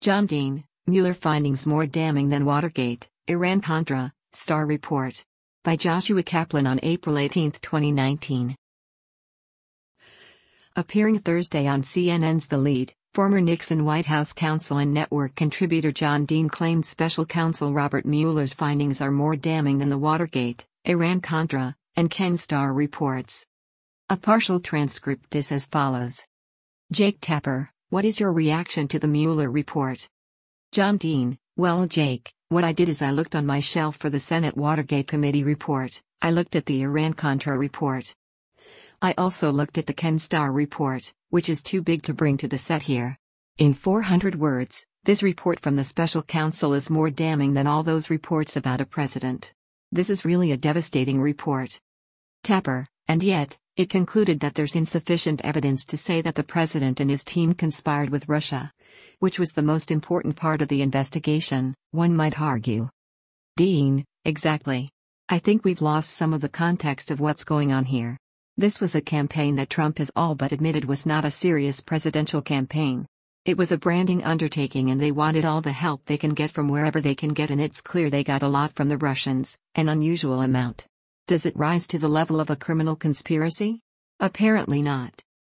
John Dean, Mueller findings more damning than Watergate, Iran-Contra, Star Report. By Joshua Kaplan on April 18, 2019. Appearing Thursday on CNN's The Lead, former Nixon White House counsel and network contributor John Dean claimed special counsel Robert Mueller's findings are more damning than the Watergate, Iran-Contra, and Ken Starr reports. A partial transcript is as follows. Jake Tapper, what is your reaction to the Mueller report? John Dean, well, Jake, what I did is I looked on my shelf for the Senate Watergate Committee report, I looked at the Iran-Contra report. I also looked at the Ken Starr report, which is too big to bring to the set here. In 400 words, this report from the special counsel is more damning than all those reports about a president. This is really a devastating report. Tapper, and yet, it concluded that there's insufficient evidence to say that the president and his team conspired with Russia, which was the most important part of the investigation, one might argue. Dean, exactly. I think we've lost some of the context of what's going on here. This was a campaign that Trump has all but admitted was not a serious presidential campaign. It was a branding undertaking and they wanted all the help they can get from wherever they can get, and it's clear they got a lot from the Russians, an unusual amount. Does it rise to the level of a criminal conspiracy? Apparently not.